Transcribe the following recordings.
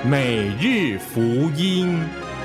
每日福音。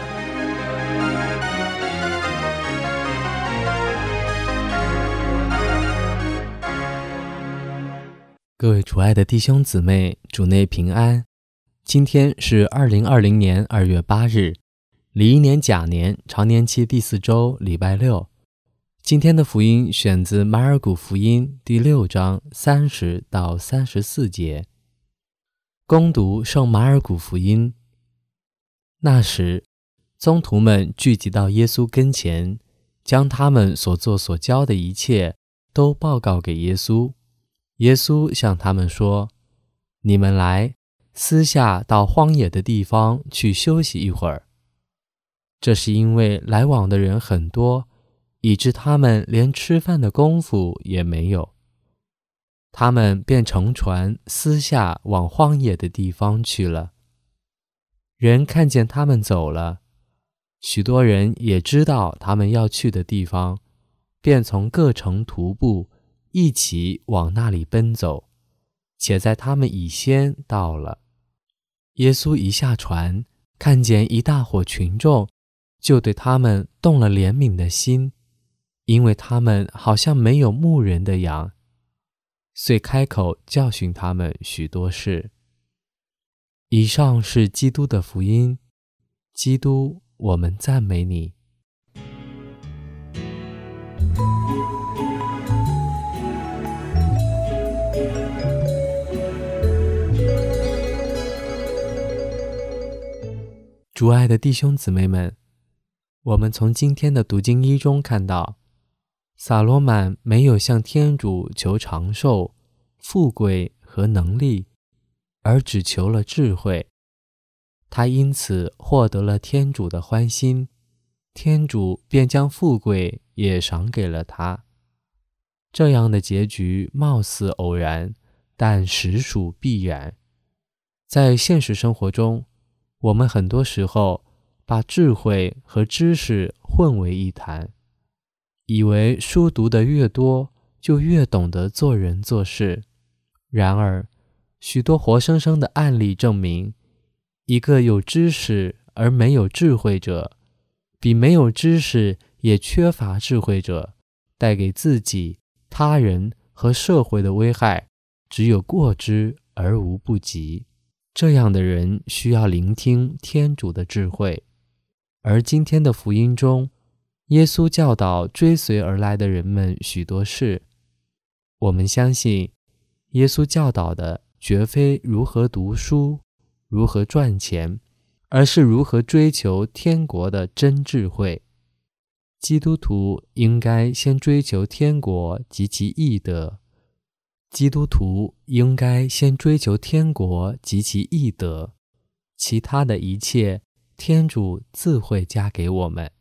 各位主爱的弟兄姊妹，主内平安。今天是2020年2月8日，礼一年甲年常年期第4周，礼拜六。今天的福音选自马尔谷福音第6章30到34节。恭读圣马尔谷福音。那时，宗徒们聚集到耶稣跟前，将他们所做所教的一切都报告给耶稣。耶稣向他们说：你们来，私下到荒野的地方去休息一会儿。这是因为来往的人很多，以致他们连吃饭的功夫也没有。他们便乘船私下往荒野的地方去了。人看见他们走了，许多人也知道他们要去的地方，便从各城徒步一起往那里奔走，且在他们以先到了。耶稣一下船，看见一大伙群众，就对他们动了怜悯的心，因为他们好像没有牧人的羊，遂开口教训他们许多事。以上是基督的福音。基督，我们赞美你。主爱的弟兄姊妹们，我们从今天的读经一中看到，撒罗满没有向天主求长寿、富贵和能力，而只求了智慧。他因此获得了天主的欢心，天主便将富贵也赏给了他。这样的结局貌似偶然，但实属必然。在现实生活中，我们很多时候把智慧和知识混为一谈，以为书读得越多，就越懂得做人做事。然而，许多活生生的案例证明，一个有知识而没有智慧者，比没有知识也缺乏智慧者，带给自己、他人和社会的危害，只有过之而无不及。这样的人需要聆听天主的智慧。而今天的福音中，耶稣教导追随而来的人们许多事。我们相信，耶稣教导的绝非如何读书、如何赚钱，而是如何追求天国的真智慧。基督徒应该先追求天国及其义德。基督徒应该先追求天国及其义德，其他的一切，天主自会加给我们。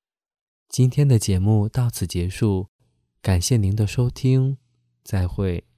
今天的节目到此结束，感谢您的收听，再会。